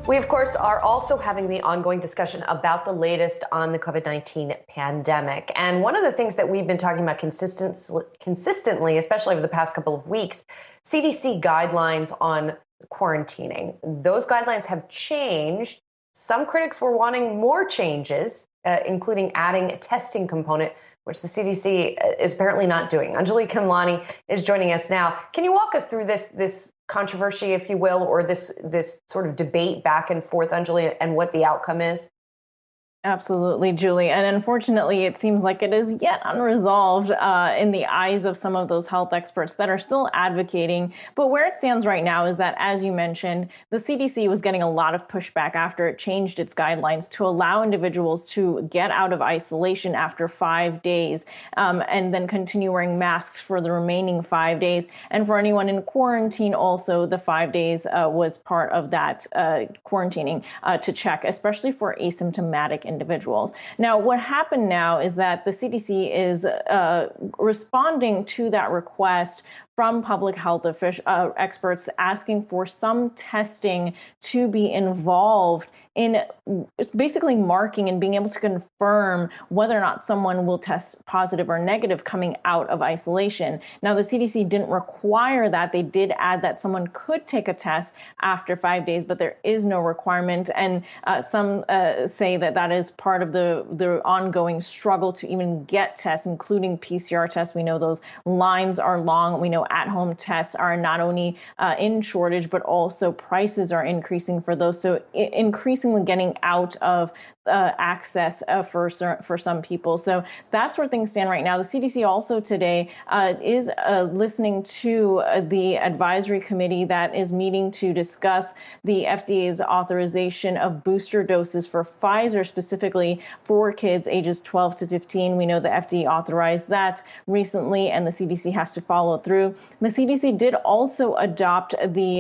We, of course, are also having the ongoing discussion about the latest on the COVID-19 pandemic. And one of the things that we've been talking about consistently, especially over the past couple of weeks, CDC guidelines on quarantining. Those guidelines have changed. Some critics were wanting more changes, including adding a testing component, which the CDC is apparently not doing. Anjali Khemlani is joining us now. Can you walk us through this controversy, if you will, or this sort of debate back and forth, Anjali, and what the outcome is? Absolutely, Julie. And unfortunately, it seems like it is yet unresolved in the eyes of some of those health experts that are still advocating. But where it stands right now is that, as you mentioned, the CDC was getting a lot of pushback after it changed its guidelines to allow individuals to get out of isolation after 5 days and then continue wearing masks for the remaining 5 days. And for anyone in quarantine, also, the 5 days was part of that quarantining to check, especially for asymptomatic individuals. Now, what happened now is that the CDC is responding to that request from public health experts asking for some testing to be involved in basically marking and being able to confirm whether or not someone will test positive or negative coming out of isolation. Now, the CDC didn't require that. They did add that someone could take a test after 5 days, but there is no requirement. And some say that that is part of the ongoing struggle to even get tests, including PCR tests. We know those lines are long. We know at-home tests are not only in shortage, but also prices are increasing for those. So increasingly getting out of access for some people. So that's where things stand right now. The CDC also today is listening to the advisory committee that is meeting to discuss the FDA's authorization of booster doses for Pfizer, specifically for kids ages 12 to 15. We know the FDA authorized that recently, and the CDC has to follow through. The CDC did also adopt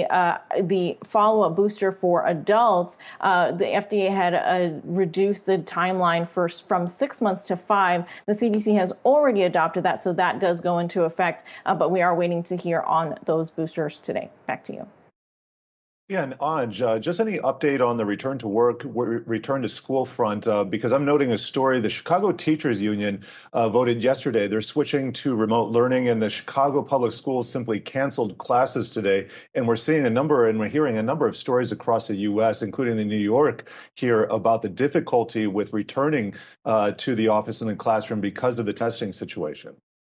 the follow-up booster for adults. The FDA had reduced the timeline from 6 months to 5. The CDC has already adopted that, so that does go into effect. But we are waiting to hear on those boosters today. Back to you. Yeah, and Anj, just any update on the return to work, return to school front? Because I'm noting a story. The Chicago Teachers Union voted yesterday. They're switching to remote learning, and the Chicago Public Schools simply canceled classes today. And we're hearing a number of stories across the U.S., including in New York, here about the difficulty with returning to the office and the classroom because of the testing situation.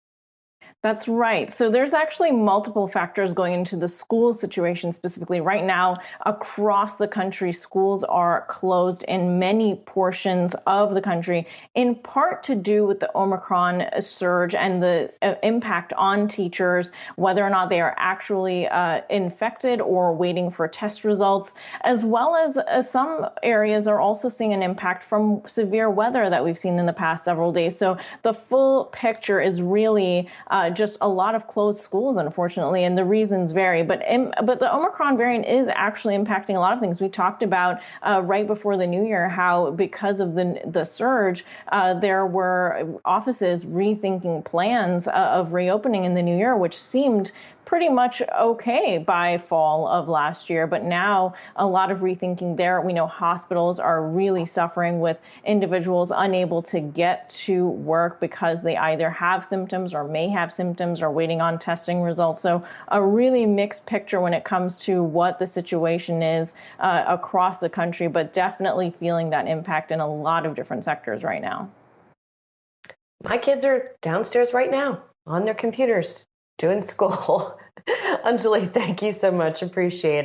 That's right. So there's actually multiple factors going into the school situation specifically. Right now, across the country, schools are closed in many portions of the country, in part to do with the Omicron surge and the impact on teachers, whether or not they are actually infected or waiting for test results, as well as some areas are also seeing an impact from severe weather that we've seen in the past several days. So the full picture is really just a lot of closed schools, unfortunately, and the reasons vary. But the Omicron variant is actually impacting a lot of things. We talked about right before the new year how because of the surge, there were offices rethinking plans of reopening in the new year, which seemed pretty much okay by fall of last year. But now a lot of rethinking there. We know hospitals are really suffering with individuals unable to get to work because they either have symptoms or may have symptoms or waiting on testing results. So a really mixed picture when it comes to what the situation is across the country, but definitely feeling that impact in a lot of different sectors right now. My kids are downstairs right now on their computers doing school. Anjali, thank you so much. Appreciate it.